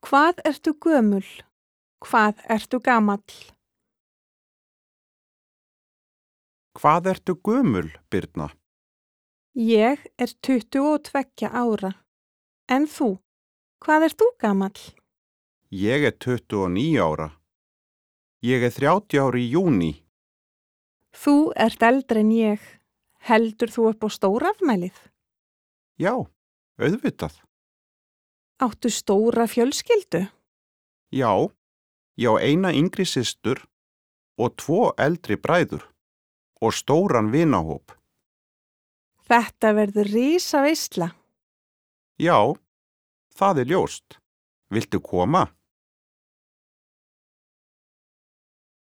Hvað ertu gömul? Hvað ertu gamall? Hvað ertu gömul, Birna? Ég er 22 ára. En þú, hvað ert þú gamall? Ég er 29 ára. Ég er 30 ára í júní. Þú ert eldri en ég. Heldur þú upp á stórafmælið? Já, auðvitað. Áttu stóra fjölskyldu? Já, ég á eina yngri systur og 2 eldri bræður og stóran vinahóp. Þetta verður risaveisla. Já, það er ljóst. Viltu koma?